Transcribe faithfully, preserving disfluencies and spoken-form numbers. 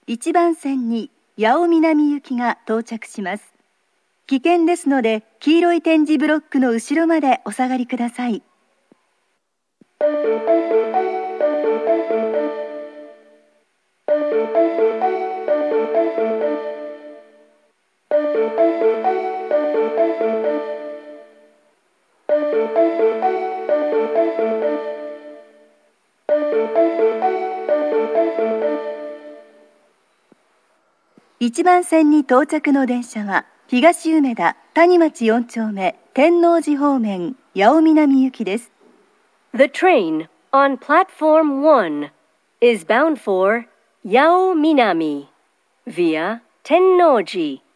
いちばん線に八尾南行きが到着します。危険ですので、黄色い点字ブロックの後ろまでお下がりください。いちばん線に到着の電車は、東梅田谷町よん丁目天王寺方面八尾南行きです。 The train on platform one is bound for Yao Minami via Tennoji.